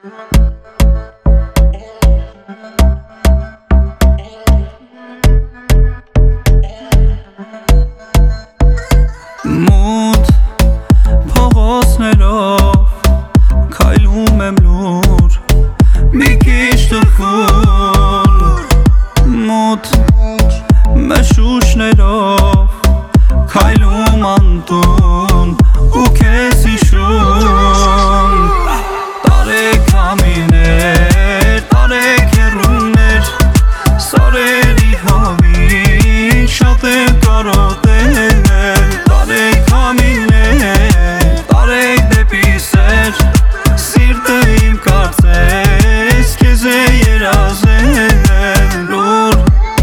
Մութ փողոցներով քայլում եմ լուր, մի քիչ տխուր։ Մութ մշուշներով քայլում անտուն ու քեզ հիշում։ Տարեք ամիներ, տարեք հեռուներ, սարերի հավին շատ եմ կարոտել։ Տարեք ամիներ, տարեք դեպի սեր, սիրտը իմ կարծես քեզ է երազել։ Լուր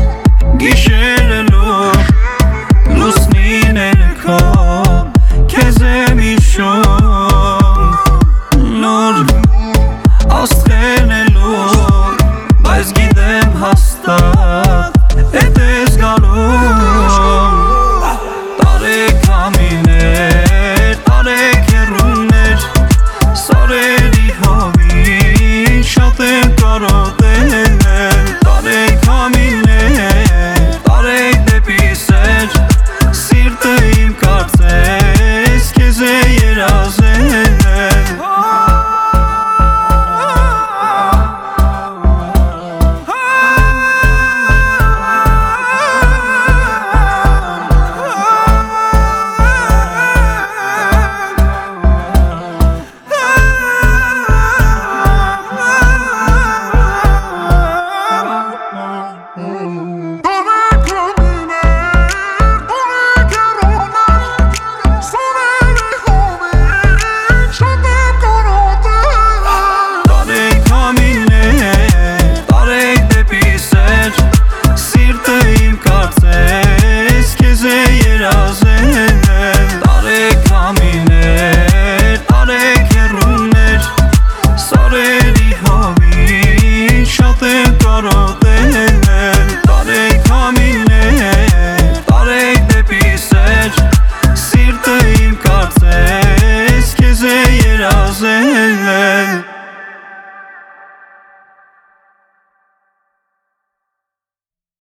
գիշերը լուր, լուսնի ներքո քեզ եմ հիշում։ Լուր աստղերն են լուր, բայց գիտեմ հաստատ էդ ես գալու։ Տարեք ամիներ, տարեք հեռուներ, սարերի հավին շատ եմ կարոտել։ Տարեք ամիներ, տարեք դեպի սեր, սիրտը իմ կարծես քեզ է երազել։ Սիրտը իմ կարծես քեզ է երազել։